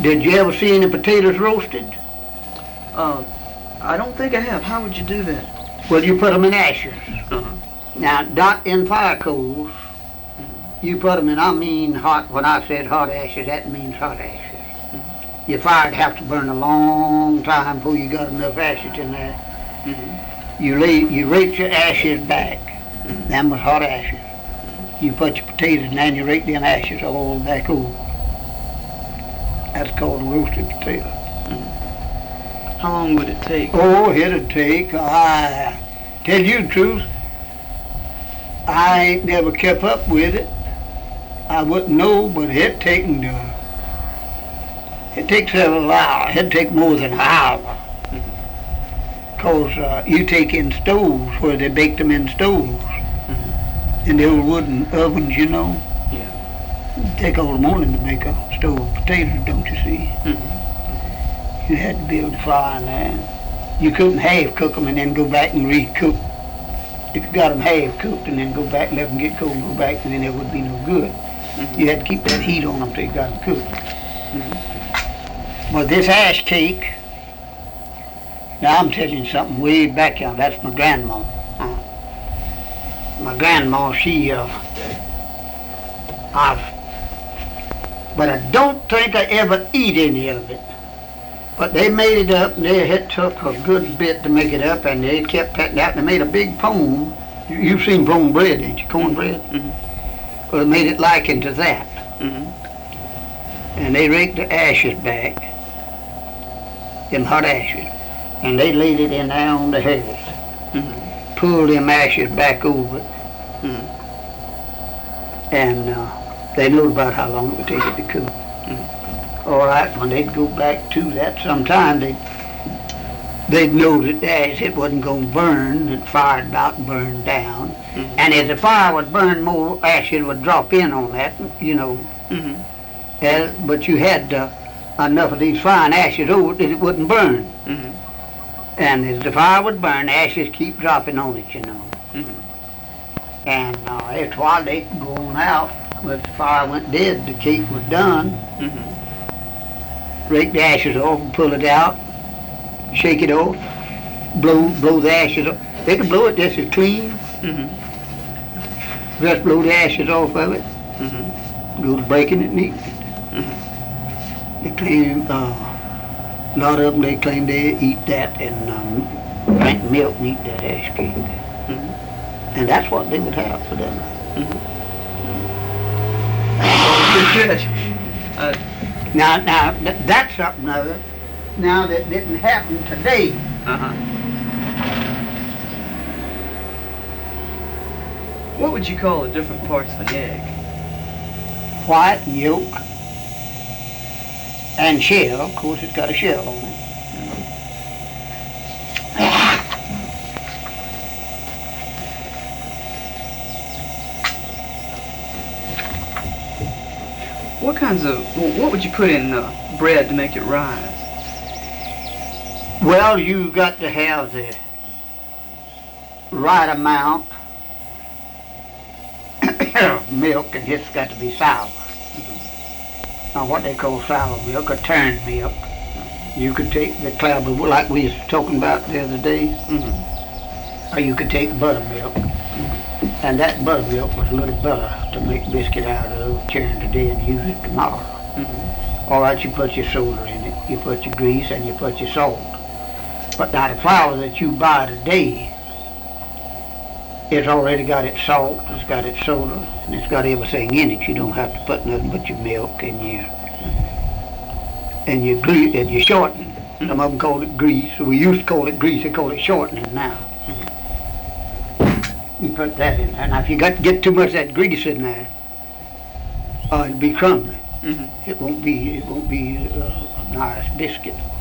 Did you ever see any potatoes roasted? I don't think I have. How would you do that? Well, you put them in ashes. Uh-huh. Now, not in fire coals. You put them in, I mean hot, when I said hot ashes, that means hot ashes. Your fire'd have to burn a long time before you got enough ashes in there. You rake your ashes back. Them was hot ashes. You put your potatoes in there and you rake them ashes all back over. That's called a roasted potato. How long would it take? Oh, it'd take, I tell you the truth, I ain't never kept up with it. I wouldn't know, but it takes several hours. It'd take more than an hour. Because you take in stoves where they baked them in stoves. In the old wooden ovens, you know. Yeah. It'd take all the morning to make a stove potatoes, don't you see? You had to build a fire in there. You couldn't half cook them and then go back and recook. If you got them half cooked and then go back and let them get cold and go back, then it would be no good. You had to keep that heat on them till you got them cooked. Well, this ash cake, now I'm telling you something way back here. That's my grandma. My grandma, but I don't think I ever eat any of it. But they made it up, and it took a good bit to make it up, and they kept that out, and they made a big pone. You've seen pone bread, ain't you? Cornbread? Well, they made it like into that. And they raked the ashes back, them hot ashes, and they laid it in there on the hearse. Pulled them ashes back over it, and they knew about how long it would take it to cook. All right, when they'd go back to that, sometime they'd know that the ash, it wasn't going to burn, that fire about burned down. And as the fire would burn, more ashes would drop in on that, you know. But you had enough of these fine ashes over it that it wouldn't burn. And as the fire would burn, the ashes keep dropping on it, you know. And it's while they go on out, when the fire went dead, the cake was done. Rake the ashes off and pull it out, shake it off, blow the ashes off. They can blow it just as clean. Just blow the ashes off of it. Go to breaking it and eating it. They claim, a lot of them, they claim they eat that and drink milk and eat that ash cake. And that's what they would have for dinner. Now, that's something other. Now that didn't happen today. What would you call the different parts of an egg? White, yolk, and shell. Of course, it's got a shell on it. What would you put in bread to make it rise? Well, you got to have the right amount of milk, and it's got to be sour. Now, what they call sour milk or turned milk, you could take the clabber, like we was talking about the other day, or you could take buttermilk. And that buttermilk was a little butter to make biscuit out of, churn today and use it tomorrow. All right, you put your soda in it, you put your grease, and you put your salt. But now the flour that you buy today, it's already got its salt, it's got its soda, and it's got everything in it. You don't have to put nothing but your milk and your grease and your shortening. Some of them call it grease. We used to call it grease, they call it shortening now. You put that in there. Now if you get too much of that grease in there, it'll be crumbly. It won't be a nice biscuit.